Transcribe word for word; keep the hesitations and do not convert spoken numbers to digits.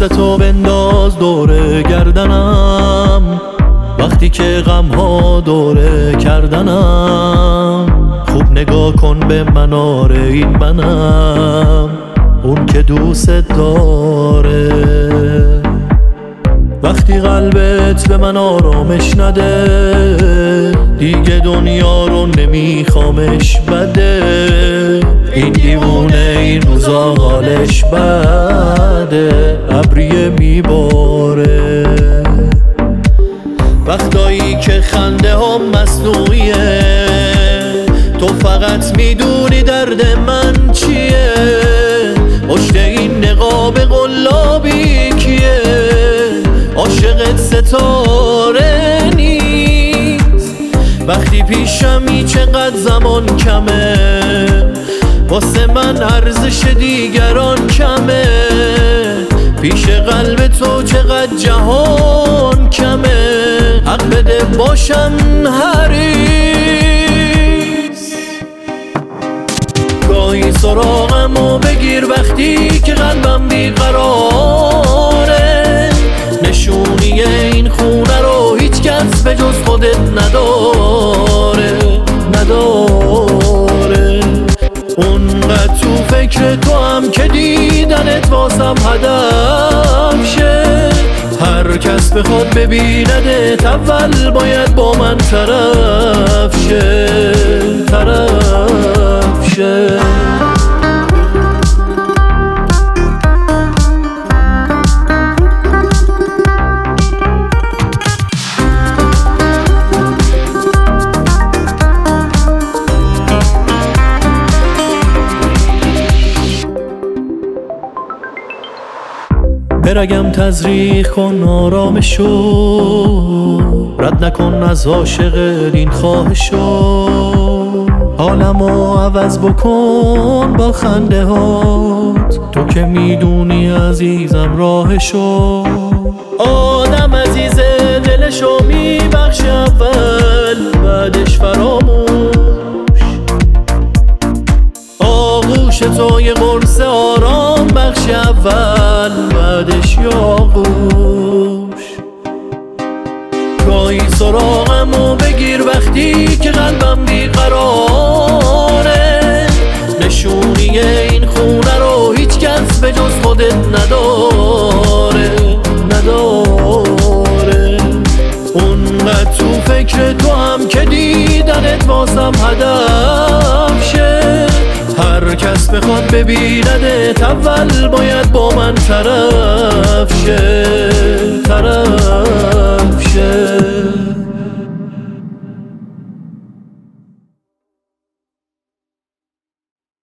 دستتو بنداز دوره گردنم، وقتی که غم ها دوره کردنم. خوب نگاه کن به من، آره این منم، اون که دوست داره. وقتی قلبت به من آرامش نده، دیگه دنیا رو نمیخوامش بده. این دیوونه این روزا حالش بده، ابریه میباره. وقتایی که خنده هم مصنوعیه، تو فقط میدونی درد من چیه. پشت این نقاب قلابی کیه؟ عاشقت ستاره نیست. وقتی پیشمی چقدر زمان کمه، واسه من ارزش دیگران کمه. پیش قلب تو چقدر جهان کمه، حق بده باشم حریص. گاهی سراغمو بگیر وقتی که قلبم بیقراره. نشونی این خونه رو هیچ کس به جز خودت نداره نداره. اونقدر تو فکر تو هم که دیدنت واسم هدف شه. هر کس بخواد ببیندت اول باید با من طرف شه طرف شه. برگم تزریق کن آرامشو، رد نکن از عاشق این خواهشو. حالمو عوض بکن با خنده هات، تو که میدونی عزیزم راهشو. آدم عزیزه دلشو میبخش اول، بعدش فراموش. آغوش تو یه قرص آرام بخش اول، بعدش یاغوش. گاهی سراغمو بگیر وقتی که قلبم بیقراره. نشونی این خونه رو هیچ کس به جز خودت نداره نداره. اونقدر تو فکر تو هم که دیدنت واسم هدف شه. هر کس بخواد ببیندت اول باید با من طرف شه